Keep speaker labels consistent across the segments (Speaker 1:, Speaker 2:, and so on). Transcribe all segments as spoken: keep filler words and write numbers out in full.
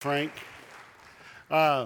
Speaker 1: Frank. Uh,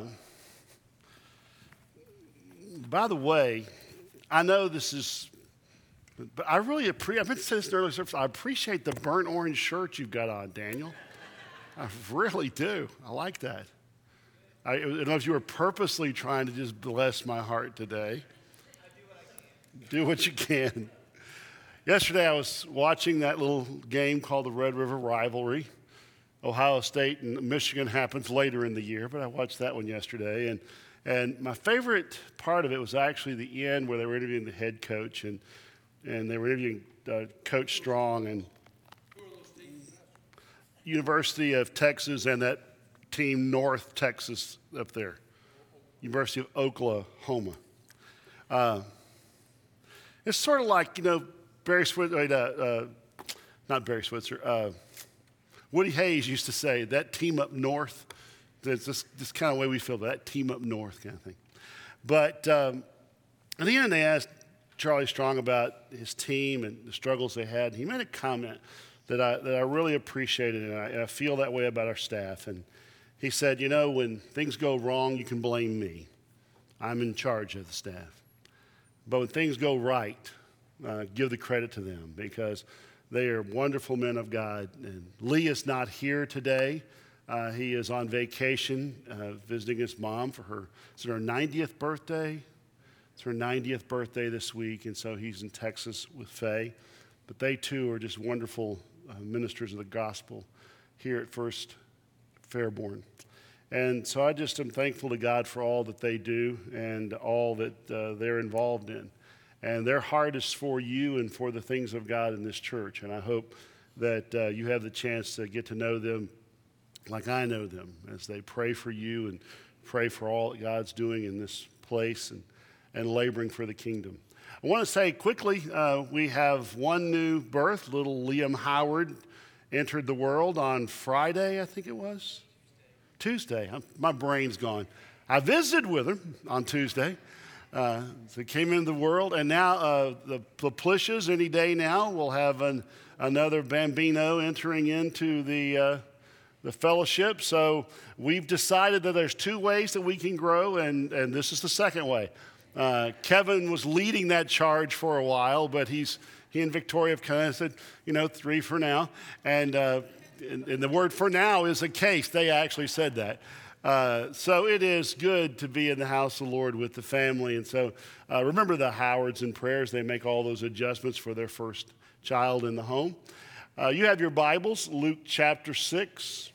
Speaker 1: by the way, I know this is, but I really appreciate, I've been saying this in earlier service, I appreciate the burnt orange shirt you've got on, Daniel. I really do. I like that. I, I don't know if you were purposely trying to just bless my heart today. Do what you can. Yesterday I was watching that little game called the Red River Rivalry. Ohio State and Michigan happens later in the year, but I watched that one yesterday. And, and my favorite part of it was actually the end where they were interviewing the head coach, and, and they were interviewing uh, Coach Strong and University of Texas and that team North Texas up there, University of Oklahoma. Uh, it's sort of like, you know, Barry Switzer, uh, uh, not Barry Switzer, uh, Woody Hayes used to say, that team up north, that's this, this kind of way we feel, that team up north kind of thing. But um, at the end, they asked Charlie Strong about his team and the struggles they had. He made a comment that I, that I really appreciated, and I, and I feel that way about our staff. And he said, you know, when things go wrong, you can blame me. I'm in charge of the staff. But when things go right, uh, give the credit to them, because they are wonderful men of God. And Lee is not here today. Uh, he is on vacation uh, visiting his mom for her, it's her ninetieth birthday. It's her ninetieth birthday this week, and so he's in Texas with Faye. But they too are just wonderful uh, ministers of the gospel here at First Fairborn. And so I just am thankful to God for all that they do and all that uh, they're involved in. And their heart is for you and for the things of God in this church. And I hope that uh, you have the chance to get to know them like I know them as they pray for you and pray for all that God's doing in this place and, and laboring for the kingdom. I want to say quickly, uh, we have one new birth. Little Liam Howard entered the world on Friday, I think it was. Tuesday. I'm, my brain's gone. I visited with him on Tuesday. Uh, so he came into the world, and now uh, the, the Plishas, any day now, will have an, another Bambino entering into the, uh, the fellowship. So we've decided that there's two ways that we can grow, and, and this is the second way. Uh, Kevin was leading that charge for a while, but he's he and Victoria have kind of said, you know, three for now. And, uh, and, and the word for now is a case. They actually said that. Uh, so it is good to be in the house of the Lord with the family. And so uh, remember the Howards in prayers. They make all those adjustments for their first child in the home. Uh, you have your Bibles, Luke chapter six.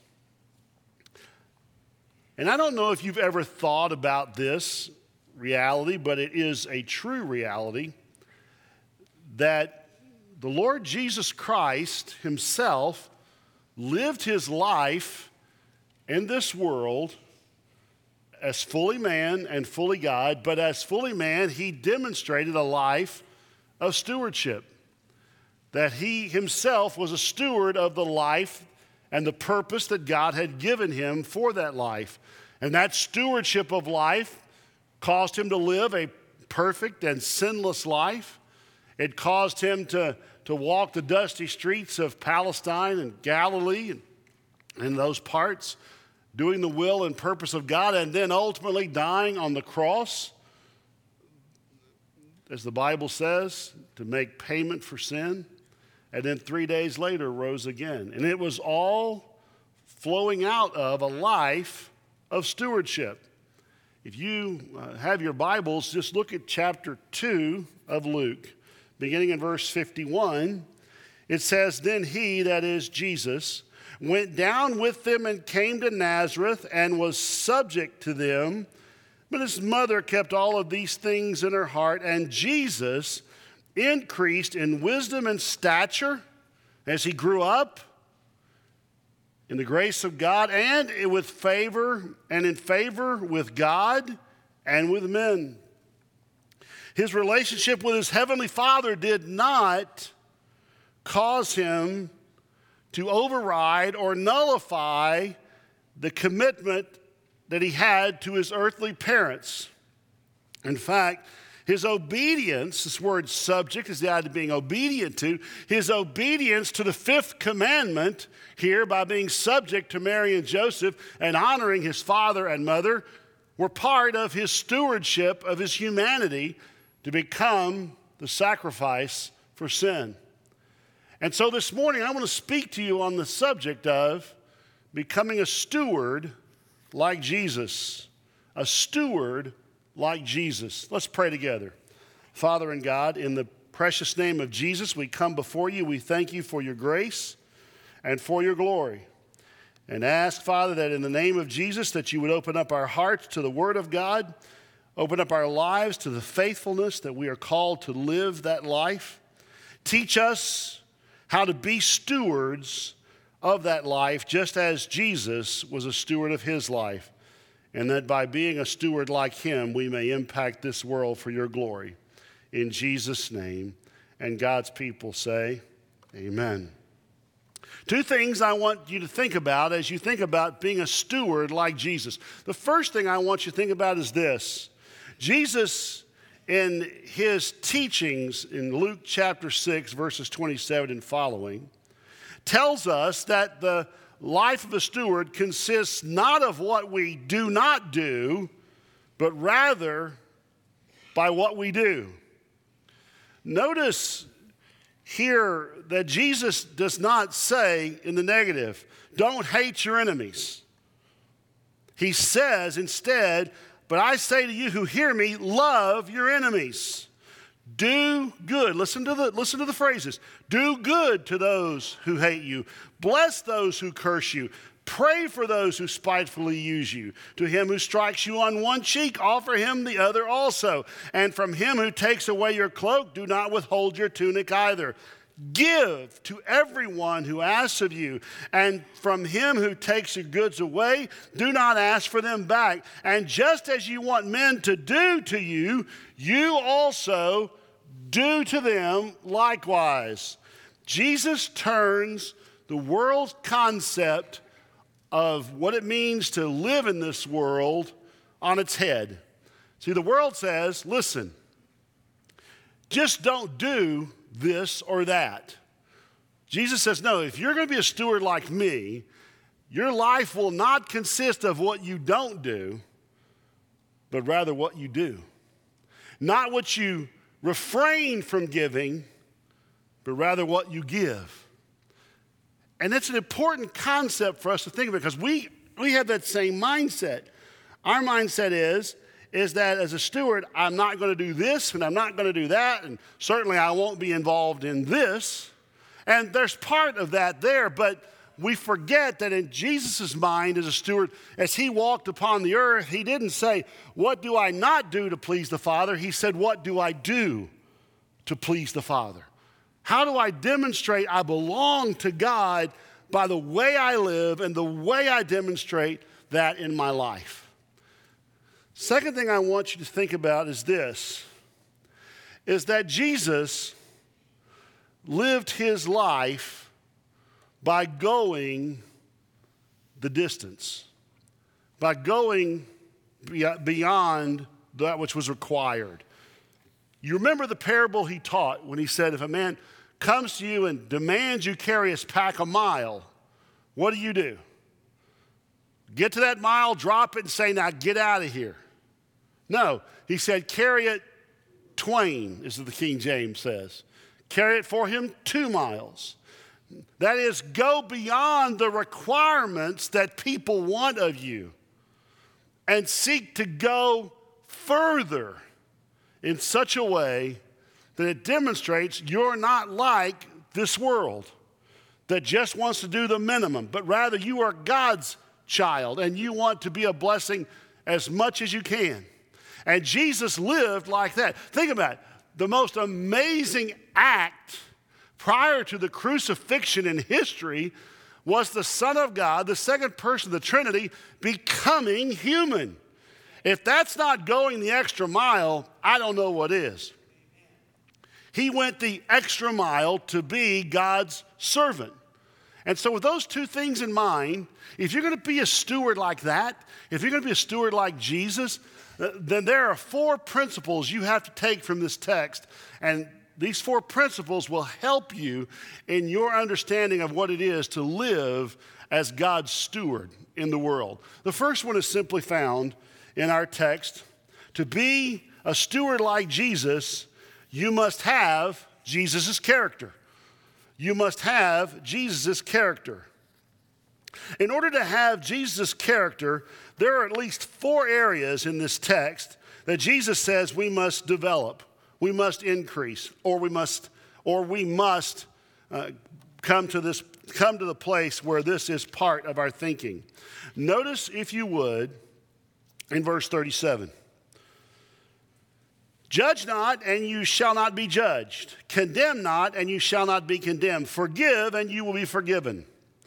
Speaker 1: And I don't know if you've ever thought about this reality, but it is a true reality that the Lord Jesus Christ himself lived his life in this world as fully man and fully God, but as fully man, he demonstrated a life of stewardship. That he himself was a steward of the life and the purpose that God had given him for that life. And that stewardship of life caused him to live a perfect and sinless life. It caused him to, to walk the dusty streets of Palestine and Galilee and, and those parts, doing the will and purpose of God, and then ultimately dying on the cross, as the Bible says, to make payment for sin, and then three days later rose again. And it was all flowing out of a life of stewardship. If you uh, have your Bibles, just look at chapter two of Luke, beginning in verse fifty-one. It says, "Then he," that is Jesus, "went down with them and came to Nazareth and was subject to them. But his mother kept all of these things in her heart. And Jesus increased in wisdom and stature as he grew up in the grace of God and with favor and in favor with God and with men. His relationship with his heavenly Father did not cause him to override or nullify the commitment that he had to his earthly parents. In fact, His obedience, this word subject is the idea of being obedient to, his obedience to the fifth commandment here by being subject to Mary and Joseph and honoring his father and mother were part of his stewardship of his humanity to become the sacrifice for sin. And so this morning I want to speak to you on the subject of becoming a steward like Jesus. A steward like Jesus. Let's pray together. Father and God, in the precious name of Jesus, we come before you. We thank you for your grace and for your glory. And ask, Father, that in the name of Jesus, that you would open up our hearts to the Word of God, open up our lives to the faithfulness that we are called to live that life. Teach us how to be stewards of that life, just as Jesus was a steward of his life. And that by being a steward like him, we may impact this world for your glory. In Jesus' name, and God's people say, amen. Two things I want you to think about as you think about being a steward like Jesus. The first thing I want you to think about is this. Jesus, in his teachings in Luke chapter six, verses twenty-seven and following, tells us that the life of a steward consists not of what we do not do, but rather by what we do. Notice here that Jesus does not say in the negative, don't hate your enemies. He says instead, but I say to you who hear me, love your enemies. Do good. Listen to the, listen to the phrases. Do good to those who hate you. Bless those who curse you. Pray for those who spitefully use you. To him who strikes you on one cheek, offer him the other also. And from him who takes away your cloak, do not withhold your tunic either. Give to everyone who asks of you. And from him who takes your goods away, do not ask for them back. And just as you want men to do to you, you also do to them likewise. Jesus turns the world's concept of what it means to live in this world on its head. See, the world says, listen, just don't do this or that. Jesus says, no, if you're going to be a steward like me, your life will not consist of what you don't do, but rather what you do. Not what you refrain from giving, but rather what you give. And it's an important concept for us to think about because we, we have that same mindset. Our mindset is, is that as a steward, I'm not going to do this and I'm not going to do that, and certainly I won't be involved in this. And there's part of that there, but we forget that in Jesus' mind as a steward, as he walked upon the earth, he didn't say, what do I not do to please the Father? He said, what do I do to please the Father? How do I demonstrate I belong to God by the way I live and the way I demonstrate that in my life? Second thing I want you to think about is this, is that Jesus lived his life by going the distance, by going beyond that which was required. You remember the parable he taught when he said, if a man comes to you and demands you carry his pack a mile, what do you do? Get to that mile, drop it, and say, now get out of here. No, he said, carry it twain, as the King James says. Carry it for him two miles. That is, go beyond the requirements that people want of you and seek to go further in such a way that it demonstrates you're not like this world that just wants to do the minimum, but rather you are God's child and you want to be a blessing as much as you can. And Jesus lived like that. Think about it. The most amazing act prior to the crucifixion in history was the Son of God, the second person of the Trinity, becoming human. If that's not going the extra mile, I don't know what is. He went the extra mile to be God's servant. And so with those two things in mind, if you're going to be a steward like that, if you're going to be a steward like Jesus, then there are four principles you have to take from this text. And these four principles will help you in your understanding of what it is to live as God's steward in the world. The first one is simply found in our text. To be a steward like Jesus, you must have Jesus' character. You must have Jesus' character. In order to have Jesus' character, there are at least four areas in this text that Jesus says we must develop, we must increase, or we must, or we must uh, come to this, come to the place where this is part of our thinking. Notice, if you would, in verse thirty-seven. Judge not, and you shall not be judged. Condemn not, and you shall not be condemned. Forgive, and you will be forgiven.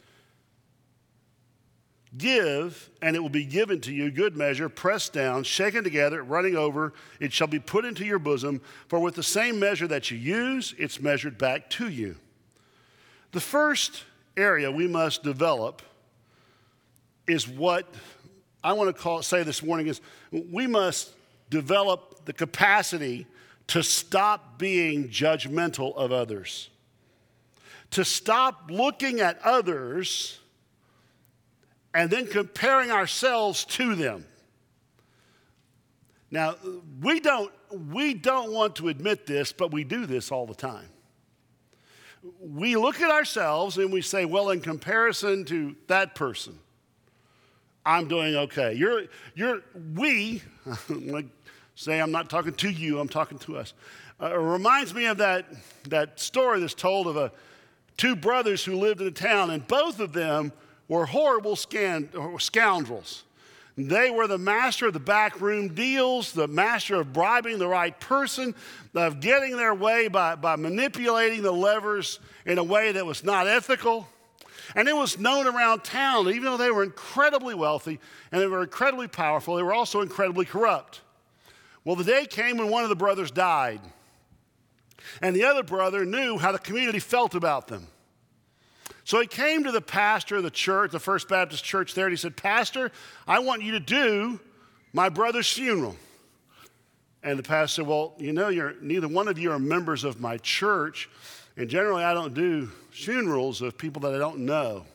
Speaker 1: Give, and it will be given to you, good measure, pressed down, shaken together, running over. It shall be put into your bosom. For with the same measure that you use, it's measured back to you. The first area we must develop is what I want to call say this morning is we must develop the capacity to stop being judgmental of others, to stop looking at others and then comparing ourselves to them. Now, we don't, we don't want to admit this, but we do this all the time. We look at ourselves and we say, well, in comparison to that person, I'm doing okay. You're, you're, we, like, say I'm not talking to you, I'm talking to us. Uh, it reminds me of that, that story that's told of a, two brothers who lived in a town, and both of them were horrible scan, scoundrels. They were the master of the backroom deals, the master of bribing the right person, of getting their way by, by manipulating the levers in a way that was not ethical. And it was known around town, even though they were incredibly wealthy and they were incredibly powerful, they were also incredibly corrupt. Well, the day came when one of the brothers died. And the other brother knew how the community felt about them. So he came to the pastor of the church, the First Baptist Church there, and he said, Pastor, I want you to do my brother's funeral. And the pastor said, well, you know, you're, neither one of you are members of my church, and generally I don't do funerals of people that I don't know.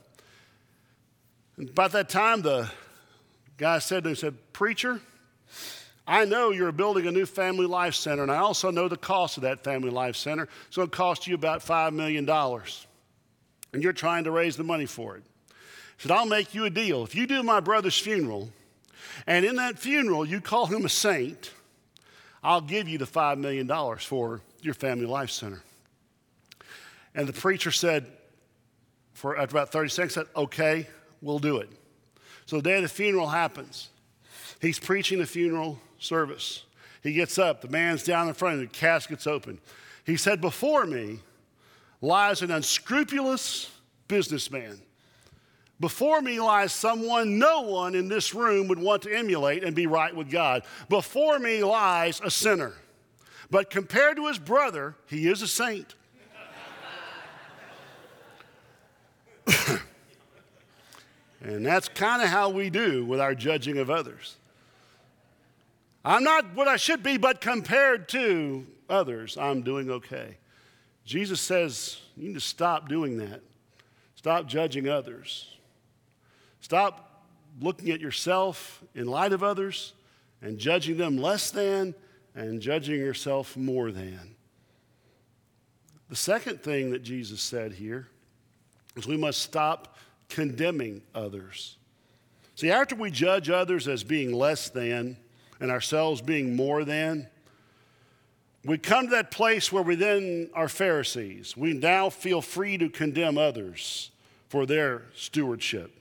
Speaker 1: And about that time, the guy said to him, he said, Preacher, I know you're building a new family life center, and I also know the cost of that family life center. It's going to cost you about five million dollars, and you're trying to raise the money for it. He said, I'll make you a deal. If you do my brother's funeral, and in that funeral you call him a saint, I'll give you the five million dollars for your family life center. And the preacher said, for after about thirty seconds, said, okay, we'll do it. So the day of the funeral happens. He's preaching the funeral service. He gets up, the man's down in front of him, the casket's open. He said, before me lies an unscrupulous businessman. Before me lies someone no one in this room would want to emulate and be right with God. Before me lies a sinner. But compared to his brother, he is a saint. And that's kind of how we do with our judging of others. I'm not what I should be, but compared to others, I'm doing okay. Jesus says you need to stop doing that. Stop judging others. Stop looking at yourself in light of others and judging them less than and judging yourself more than. The second thing that Jesus said here is we must stop condemning others. See, after we judge others as being less than and ourselves being more than, we come to that place where we then are Pharisees. We now feel free to condemn others for their stewardship.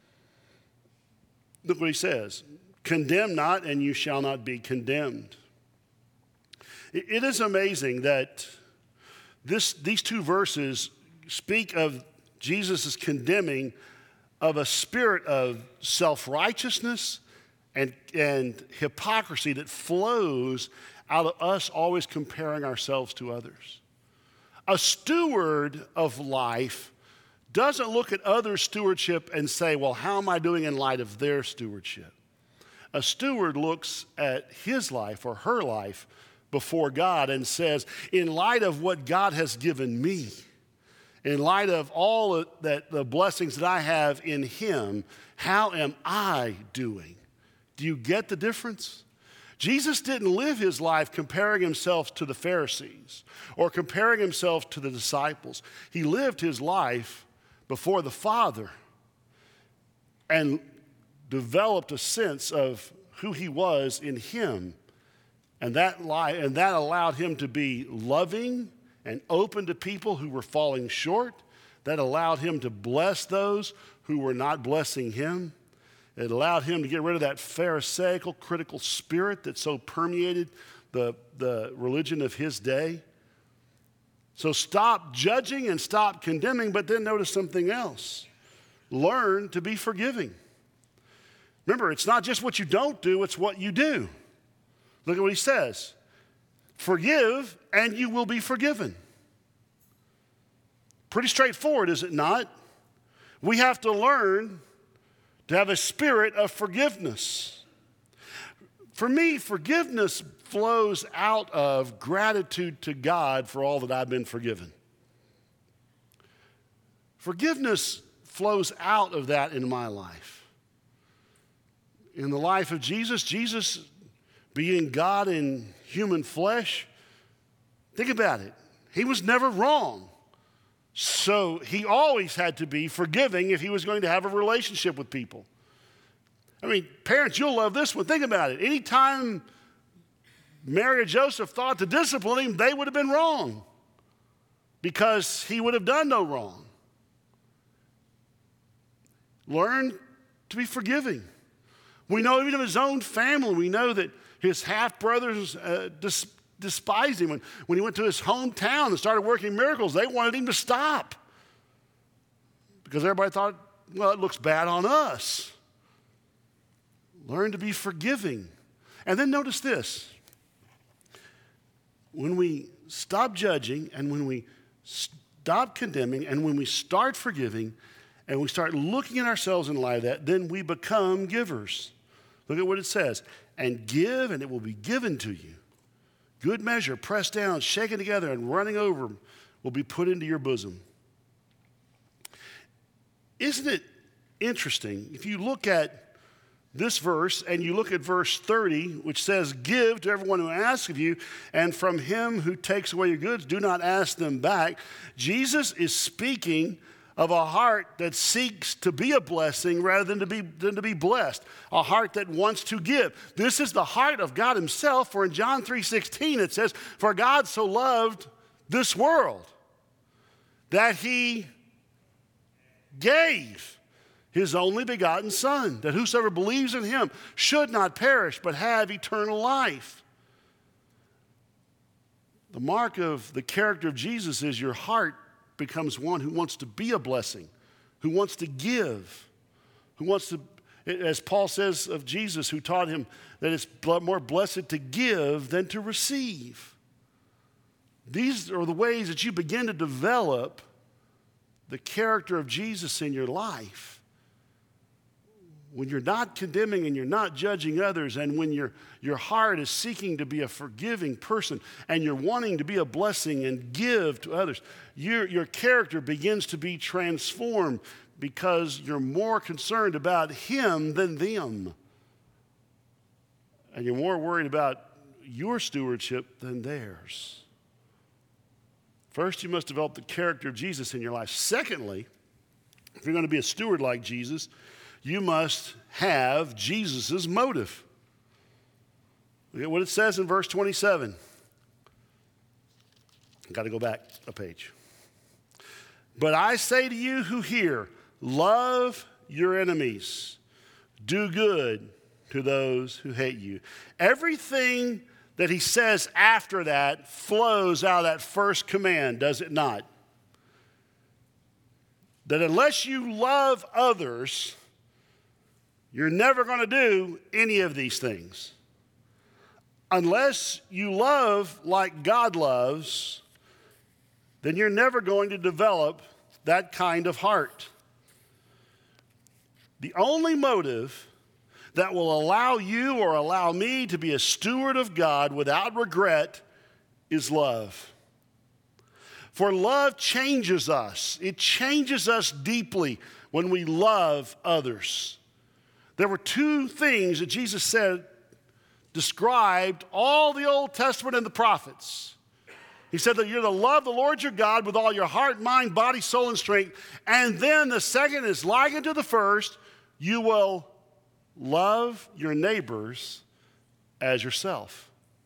Speaker 1: Look what he says. Condemn not, and you shall not be condemned. It is amazing that this, these two verses speak of Jesus' condemning of a spirit of self-righteousness and, and hypocrisy that flows out of us always comparing ourselves to others. A steward of life doesn't look at other stewardship and say, well, how am I doing in light of their stewardship? A steward looks at his life or her life before God and says, in light of what God has given me, in light of all that the blessings that I have in him, how am I doing? Do you get the difference? Jesus didn't live his life comparing himself to the Pharisees or comparing himself to the disciples. He lived his life before the Father and developed a sense of who he was in him. And that, li- and that allowed him to be loving and open to people who were falling short. That allowed him to bless those who were not blessing him. It allowed him to get rid of that pharisaical, critical spirit that so permeated the, the religion of his day. So stop judging and stop condemning, but then notice something else. Learn to be forgiving. Remember, it's not just what you don't do, it's what you do. Look at what he says. Forgive, and you will be forgiven. Pretty straightforward, is it not? We have to learn to have a spirit of forgiveness. For me, forgiveness flows out of gratitude to God for all that I've been forgiven. Forgiveness flows out of that in my life. In the life of Jesus, Jesus being God in human flesh, think about it. He was never wrong. So he always had to be forgiving if he was going to have a relationship with people. I mean, parents, you'll love this one. Think about it. Anytime Mary and Joseph thought to discipline him, they would have been wrong because he would have done no wrong. Learn to be forgiving. We know even of his own family, we know that his half-brothers uh, dis- despised him. When, when he went to his hometown and started working miracles, they wanted him to stop because everybody thought, well, it looks bad on us. Learn to be forgiving. And then notice this. When we stop judging and when we stop condemning and when we start forgiving and we start looking at ourselves in light of that, then we become givers. Look at what it says. And give, and it will be given to you. Good measure, pressed down, shaken together, and running over will be put into your bosom. Isn't it interesting? If you look at this verse and you look at verse thirty, which says, give to everyone who asks of you, and from him who takes away your goods, do not ask them back. Jesus is speaking of a heart that seeks to be a blessing rather than to be, than to be blessed, a heart that wants to give. This is the heart of God himself, for in John three sixteen it says, for God so loved this world that he gave his only begotten Son, that whosoever believes in him should not perish but have eternal life. The mark of the character of Jesus is your heart becomes one who wants to be a blessing, who wants to give, who wants to, as Paul says of Jesus, who taught him that it's more blessed to give than to receive. These are the ways that you begin to develop the character of Jesus in your life. When you're not condemning and you're not judging others, and when your, your heart is seeking to be a forgiving person and you're wanting to be a blessing and give to others, your, your character begins to be transformed because you're more concerned about him than them. And you're more worried about your stewardship than theirs. First, you must develop the character of Jesus in your life. Secondly, if you're going to be a steward like Jesus, you must have Jesus' motive. Look at what it says in verse twenty-seven. I've got to go back a page. But I say to you who hear, love your enemies, do good to those who hate you. Everything that he says after that flows out of that first command, does it not? That unless you love others, you're never going to do any of these things. Unless you love like God loves, then you're never going to develop that kind of heart. The only motive that will allow you or allow me to be a steward of God without regret is love. For love changes us. It changes us deeply when we love others. There were two things that Jesus said described all the Old Testament and the prophets. He said that you're to love the Lord your God with all your heart, mind, body, soul, and strength. And then the second is likened to the first. You will love your neighbors as yourself.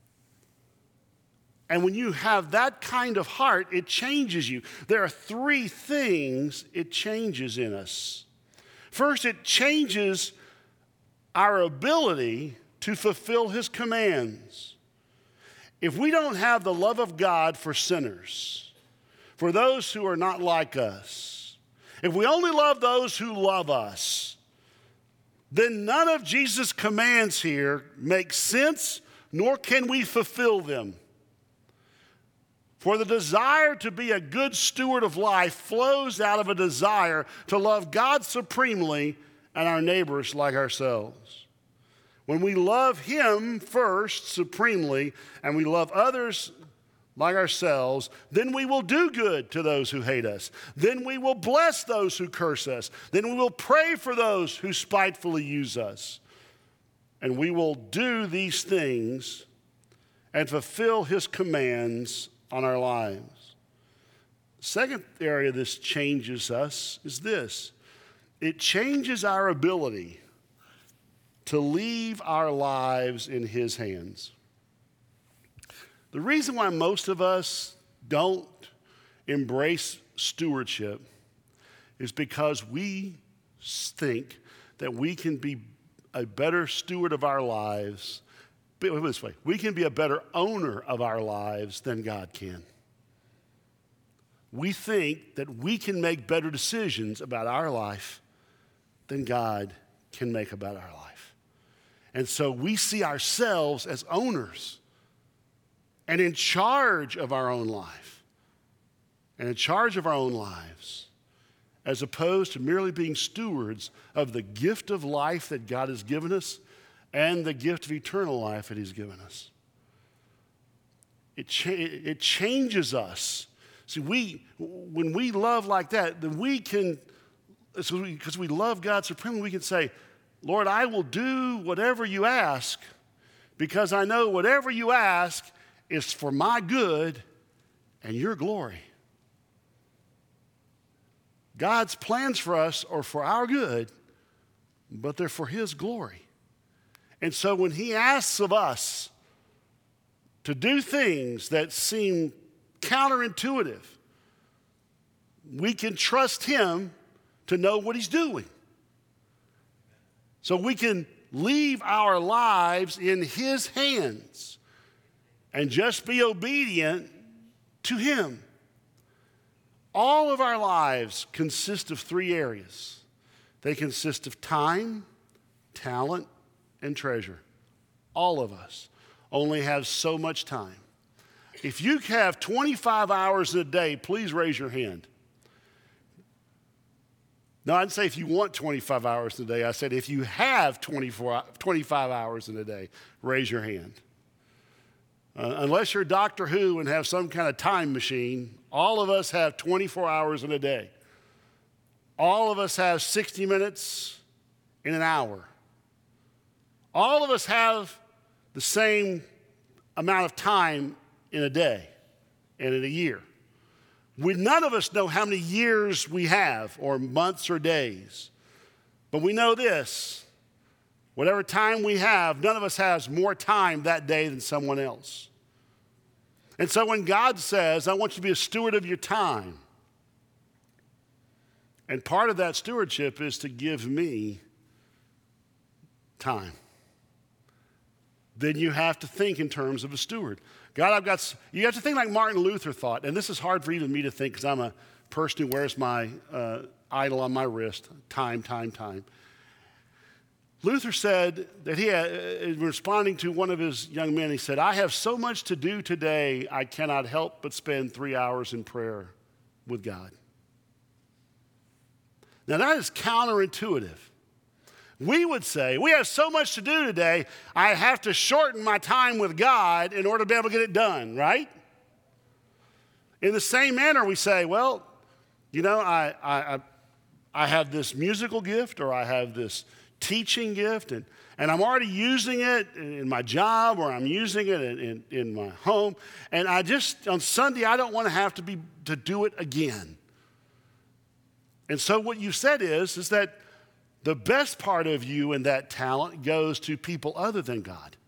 Speaker 1: And when you have that kind of heart, it changes you. There are three things it changes in us. First, it changes our ability to fulfill his commands. If we don't have the love of God for sinners, for those who are not like us, if we only love those who love us, then none of Jesus' commands here make sense, nor can we fulfill them. For the desire to be a good steward of life flows out of a desire to love God supremely and our neighbors like ourselves. When we love him first, supremely, and we love others like ourselves, then we will do good to those who hate us. Then we will bless those who curse us. Then we will pray for those who spitefully use us. And we will do these things and fulfill his commands on our lives. The second area this changes us is this. It changes our ability to leave our lives in his hands. The reason why most of us don't embrace stewardship is because we think that we can be a better steward of our lives. Put it this way, we can be a better owner of our lives than God can. We think that we can make better decisions about our life than God can make about our life. And so we see ourselves as owners and in charge of our own life and in charge of our own lives, as opposed to merely being stewards of the gift of life that God has given us and the gift of eternal life that he's given us. It, cha- it changes us. See, we when we love like that, then we can, because we, we love God supremely, we can say, Lord, I will do whatever you ask, because I know whatever you ask is for my good and your glory. God's plans for us are for our good, but they're for his glory. And so when he asks of us to do things that seem counterintuitive, we can trust him to know what he's doing. So we can leave our lives in his hands and just be obedient to him. All of our lives consist of three areas. They consist of time, talent, and treasure. All of us only have so much time. If you have twenty-five hours a day, please raise your hand. No, I didn't say if you want twenty-five hours a day. I said if you have twenty-four, twenty-five hours in a day, raise your hand. Uh, unless you're Doctor Who and have some kind of time machine, all of us have twenty-four hours in a day. All of us have sixty minutes in an hour. All of us have the same amount of time in a day and in a year. We, none of us know how many years we have, or months or days. But we know this, whatever time we have, none of us has more time that day than someone else. And so when God says, I want you to be a steward of your time, and part of that stewardship is to give me time, then you have to think in terms of a steward. God, I've got, you have to think like Martin Luther thought, and this is hard for even me to think because I'm a person who wears my uh, idol on my wrist, time, time, time. Luther said that he had, uh, responding to one of his young men, he said, I have so much to do today, I cannot help but spend three hours in prayer with God. Now that is counterintuitive. We would say, we have so much to do today, I have to shorten my time with God in order to be able to get it done, right? In the same manner, we say, well, you know, I, I, I have this musical gift, or I have this teaching gift, and, and I'm already using it in my job, or I'm using it in, in, in my home, and I just, on Sunday, I don't want to have to be to do it again. And so what you said is, is that the best part of you and that talent goes to people other than God.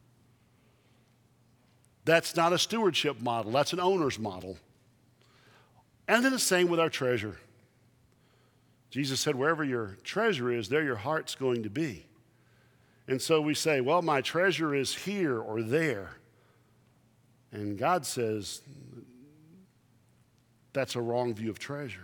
Speaker 1: That's not a stewardship model. That's an owner's model. And then the same with our treasure. Jesus said, wherever your treasure is, there your heart's going to be. And so we say, well, my treasure is here or there. And God says, that's a wrong view of treasure.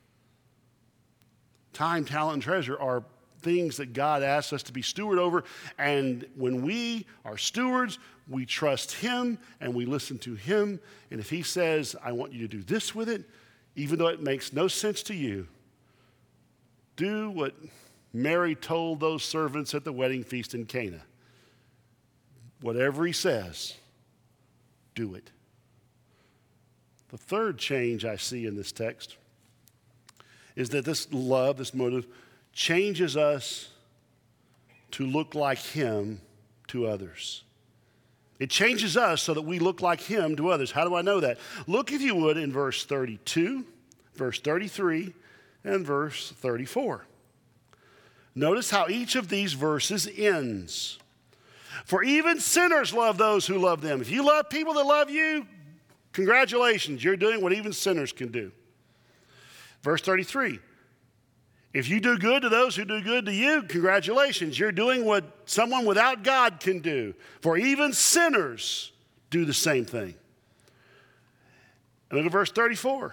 Speaker 1: Time, talent, and treasure are things that God asks us to be steward over. And when we are stewards, we trust him and we listen to him. And if he says, I want you to do this with it, even though it makes no sense to you, do what Mary told those servants at the wedding feast in Cana. Whatever he says, do it. The third change I see in this text is that this love, this motive, changes us to look like him to others. It changes us so that we look like him to others. How do I know that? Look, if you would, in verse thirty-two, verse thirty-three, and verse thirty-four. Notice how each of these verses ends. For even sinners love those who love them. If you love people that love you, congratulations, you're doing what even sinners can do. Verse thirty-three. If you do good to those who do good to you, congratulations, you're doing what someone without God can do. For even sinners do the same thing. And look at verse thirty-four.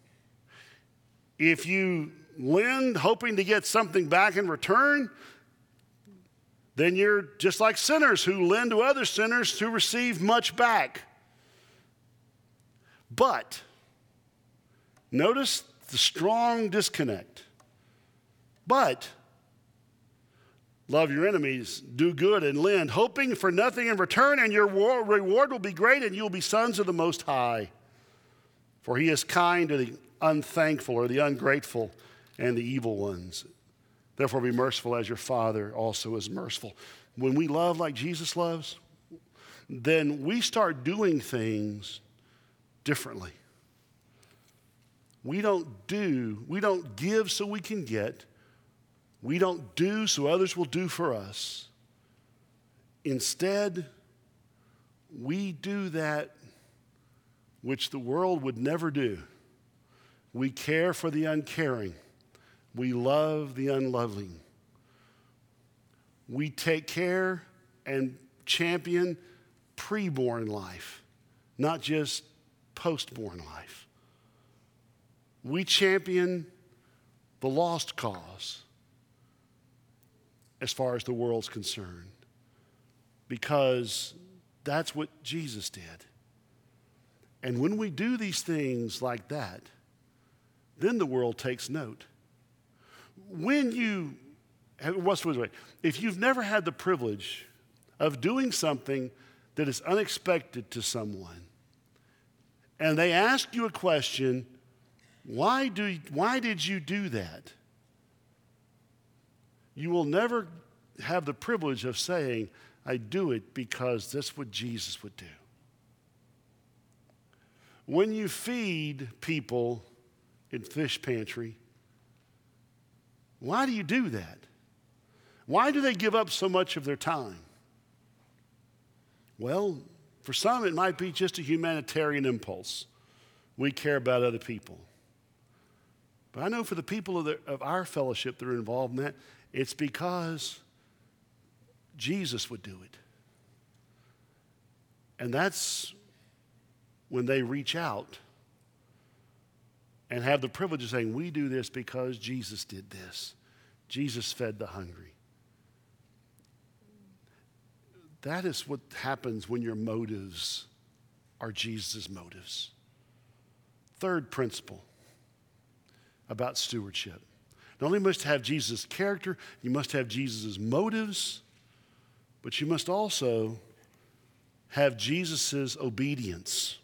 Speaker 1: If you lend hoping to get something back in return, then you're just like sinners who lend to other sinners to receive much back. But notice the strong disconnect. But love your enemies, do good and lend, hoping for nothing in return, and your reward will be great, and you will be sons of the Most High. For he is kind to the unthankful or the ungrateful and the evil ones. Therefore be merciful as your Father also is merciful. When we love like Jesus loves, then we start doing things differently. We don't do, we don't give so we can get. We don't do so others will do for us. Instead, we do that which the world would never do. We care for the uncaring. We love the unloving. We take care and champion preborn life, not just postborn life. We champion the lost cause as far as the world's concerned, because that's what Jesus did. And when we do these things like that, then the world takes note. When you, what's the way? If you've never had the privilege of doing something that is unexpected to someone, and they ask you a question, why do, why did you do that? You will never have the privilege of saying, I do it because that's what Jesus would do. When you feed people in Fish Pantry, why do you do that? Why do they give up so much of their time? Well, for some it might be just a humanitarian impulse. We care about other people. But I know for the people of, the, of our fellowship that are involved in that, it's because Jesus would do it. And that's when they reach out and have the privilege of saying, we do this because Jesus did this. Jesus fed the hungry. That is what happens when your motives are Jesus' motives. Third principle about stewardship. Not only must you have Jesus' character, you must have Jesus' motives, but you must also have Jesus' obedience.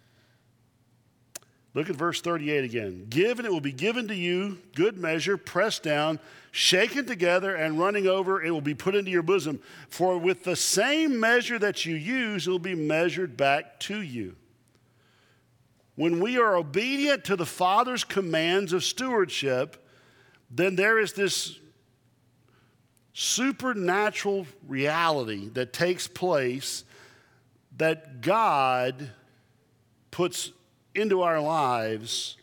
Speaker 1: Look at verse thirty-eight again. Give, and it will be given to you, good measure, pressed down, shaken together, and running over, it will be put into your bosom. For with the same measure that you use, it will be measured back to you. When we are obedient to the Father's commands of stewardship, then there is this supernatural reality that takes place that God puts into our lives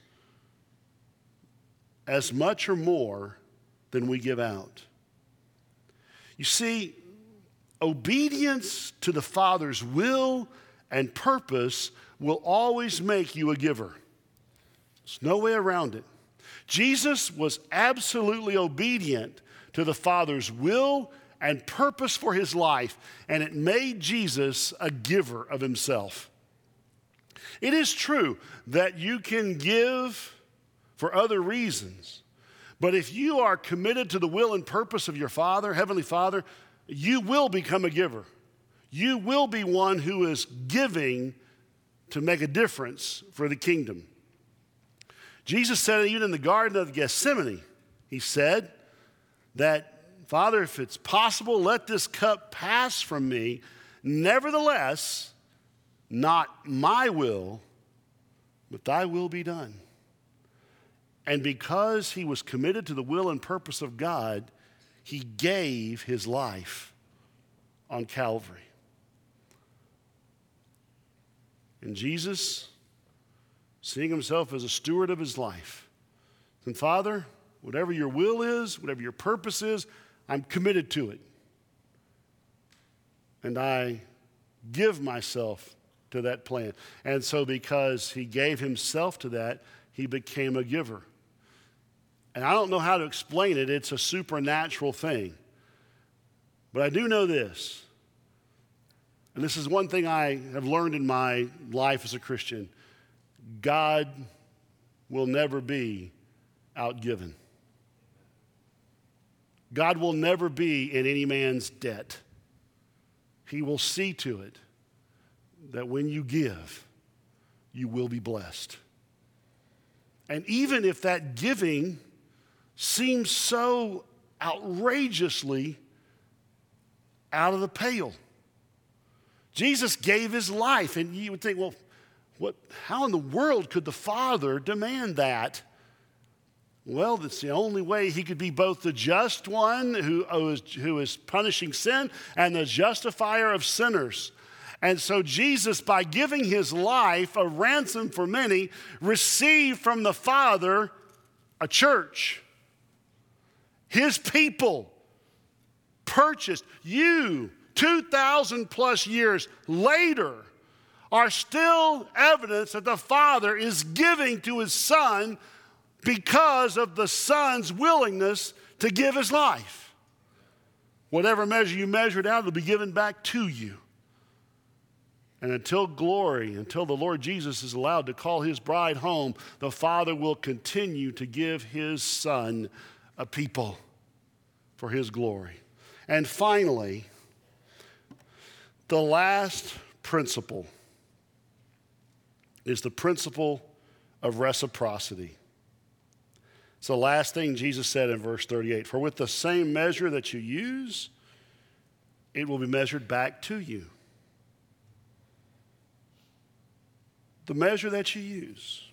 Speaker 1: as much or more than we give out. You see, obedience to the Father's will and purpose will always make you a giver. There's no way around it. Jesus was absolutely obedient to the Father's will and purpose for his life, and it made Jesus a giver of himself. It is true that you can give for other reasons, but if you are committed to the will and purpose of your Father, Heavenly Father, you will become a giver. You will be one who is giving to make a difference for the kingdom. Jesus said even in the Garden of Gethsemane, he said that, Father, if it's possible, let this cup pass from me. Nevertheless, not my will, but thy will be done. And because he was committed to the will and purpose of God, he gave his life on Calvary. And Jesus, seeing himself as a steward of his life, said, Father, whatever your will is, whatever your purpose is, I'm committed to it. And I give myself to that plan. And so because he gave himself to that, he became a giver. And I don't know how to explain it. It's a supernatural thing. But I do know this. And this is one thing I have learned in my life as a Christian. God will never be outgiven. God will never be in any man's debt. He will see to it that when you give, you will be blessed. And even if that giving seems so outrageously out of the pale, Jesus gave his life, and you would think, well, what, how in the world could the Father demand that? Well, that's the only way he could be both the just one who is, who is punishing sin and the justifier of sinners. And so Jesus, by giving his life a ransom for many, received from the Father a church. His people purchased. You, two thousand plus years later, are still evidence that the Father is giving to his Son because of the Son's willingness to give his life. Whatever measure you measure it out, it'll be given back to you. And until glory, until the Lord Jesus is allowed to call his bride home, the Father will continue to give his Son a people for his glory. And finally, the last principle is the principle of reciprocity. It's the last thing Jesus said in verse thirty-eight. For with the same measure that you use, it will be measured back to you. The measure that you use.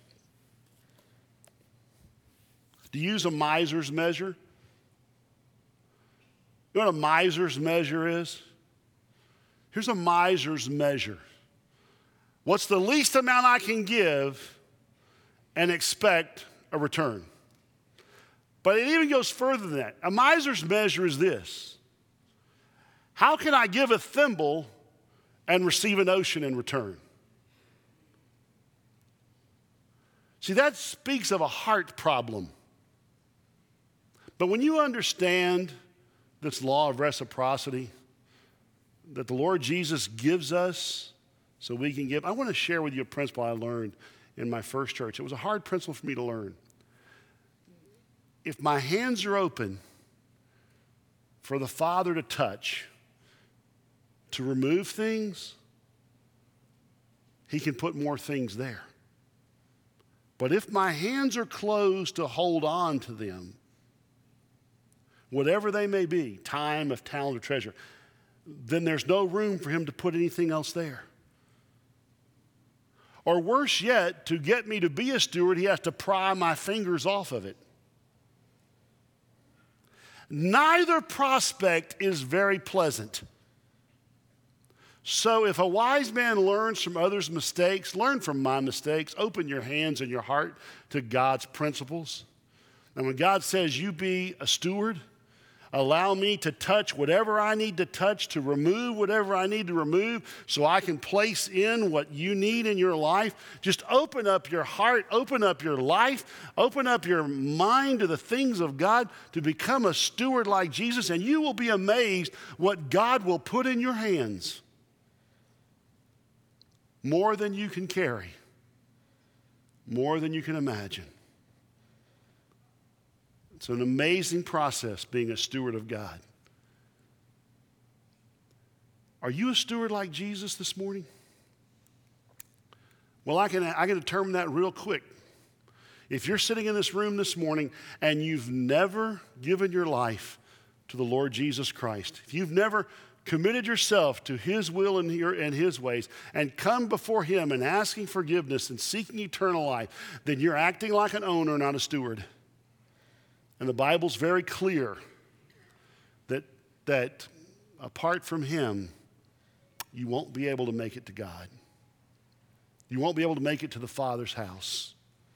Speaker 1: Do you use a miser's measure? You know what a miser's measure is? Here's a miser's measure. What's the least amount I can give and expect a return? But it even goes further than that. A miser's measure is this. How can I give a thimble and receive an ocean in return? See, that speaks of a heart problem. But when you understand this law of reciprocity that the Lord Jesus gives us so we can give, I want to share with you a principle I learned in my first church. It was a hard principle for me to learn. if my hands are open for the Father to touch, to remove things, he can put more things there. But if my hands are closed to hold on to them, whatever they may be, time, of talent, or treasure, then there's no room for him to put anything else there. Or worse yet, to get me to be a steward, he has to pry my fingers off of it. Neither prospect is very pleasant. So if a wise man learns from others' mistakes, learn from my mistakes. Open your hands and your heart to God's principles. And when God says you be a steward, allow me to touch whatever I need to touch, to remove whatever I need to remove so I can place in what you need in your life. Just open up your heart, open up your life, open up your mind to the things of God to become a steward like Jesus, and you will be amazed what God will put in your hands. More than you can carry, more than you can imagine. It's an amazing process being a steward of God. Are you a steward like Jesus this morning? Well, I can, I can determine that real quick. If you're sitting in this room this morning and you've never given your life to the Lord Jesus Christ, if you've never committed yourself to his will and, your, and his ways, and come before him and asking forgiveness and seeking eternal life, then you're acting like an owner, not a steward. And the Bible's very clear that, that apart from him, you won't be able to make it to God. You won't be able to make it to the Father's house.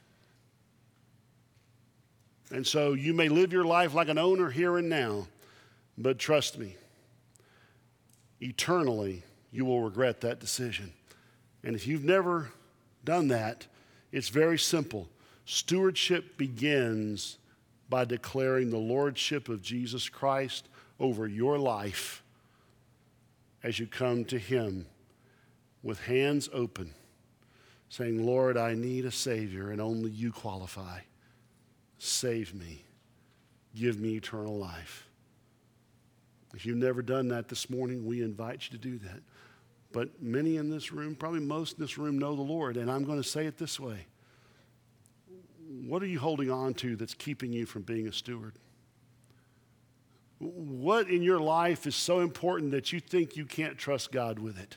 Speaker 1: And so you may live your life like an owner here and now, but trust me, eternally, you will regret that decision. And if you've never done that, it's very simple. Stewardship begins by declaring the lordship of Jesus Christ over your life as you come to him with hands open, saying, Lord, I need a Savior, and only you qualify. Save me. Give me eternal life. If you've never done that this morning, we invite you to do that. But many in this room, probably most in this room, know the Lord, and I'm going to say it this way. What are you holding on to that's keeping you from being a steward? What in your life is so important that you think you can't trust God with it?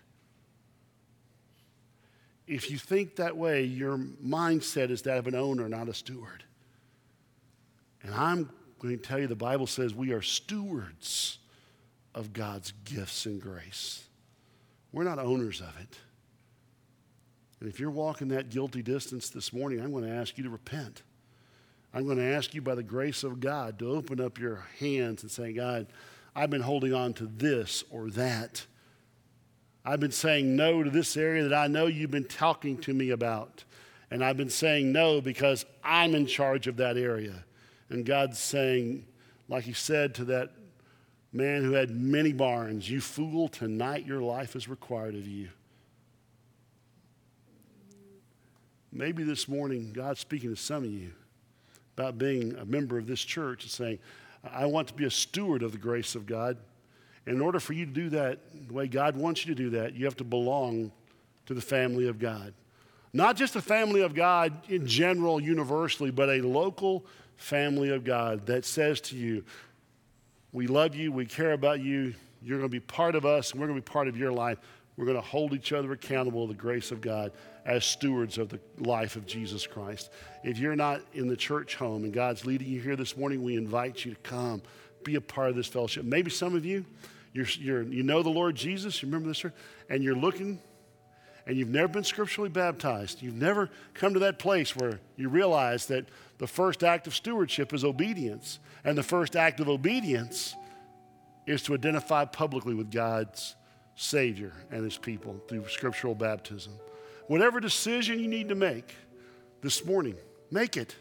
Speaker 1: If you think that way, your mindset is that of an owner, not a steward. And I'm going to tell you, the Bible says we are stewards of God's gifts and grace. We're not owners of it. And if you're walking that guilty distance this morning, I'm going to ask you to repent. I'm going to ask you by the grace of God to open up your hands and say, God, I've been holding on to this or that. I've been saying no to this area that I know you've been talking to me about. And I've been saying no because I'm in charge of that area. And God's saying, like he said to that man who had many barns, you fool, tonight your life is required of you. Maybe this morning God's speaking to some of you about being a member of this church and saying, I want to be a steward of the grace of God. And in order for you to do that, the way God wants you to do that, you have to belong to the family of God. Not just the family of God in general, universally, but a local family of God that says to you, we love you, we care about you, you're going to be part of us, and we're going to be part of your life. We're going to hold each other accountable to the grace of God as stewards of the life of Jesus Christ. If you're not in the church home and God's leading you here this morning, we invite you to come, be a part of this fellowship. Maybe some of you, you're, you're, you know the Lord Jesus, you remember this, and you're looking, and you've never been scripturally baptized. You've never come to that place where you realize that the first act of stewardship is obedience, and the first act of obedience is to identify publicly with God's Savior and his people through scriptural baptism. Whatever decision you need to make this morning, make it.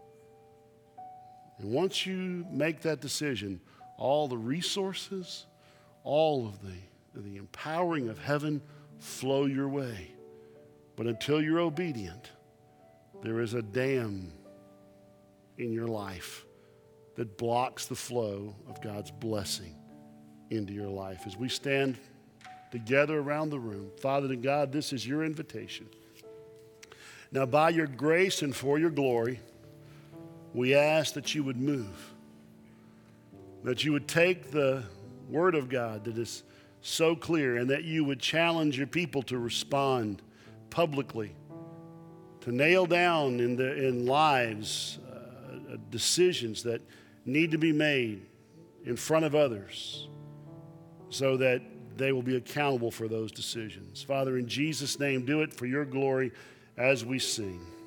Speaker 1: And once you make that decision, all the resources, all of the, the empowering of heaven flow your way. But until you're obedient, there is a dam in your life that blocks the flow of God's blessing into your life. As we stand together around the room, Father to God, this is your invitation. Now, by your grace and for your glory, we ask that you would move, that you would take the word of God that is so clear, and that you would challenge your people to respond publicly, to nail down in, the, in lives uh, decisions that need to be made in front of others so that they will be accountable for those decisions. Father, in Jesus' name, do it for your glory as we sing.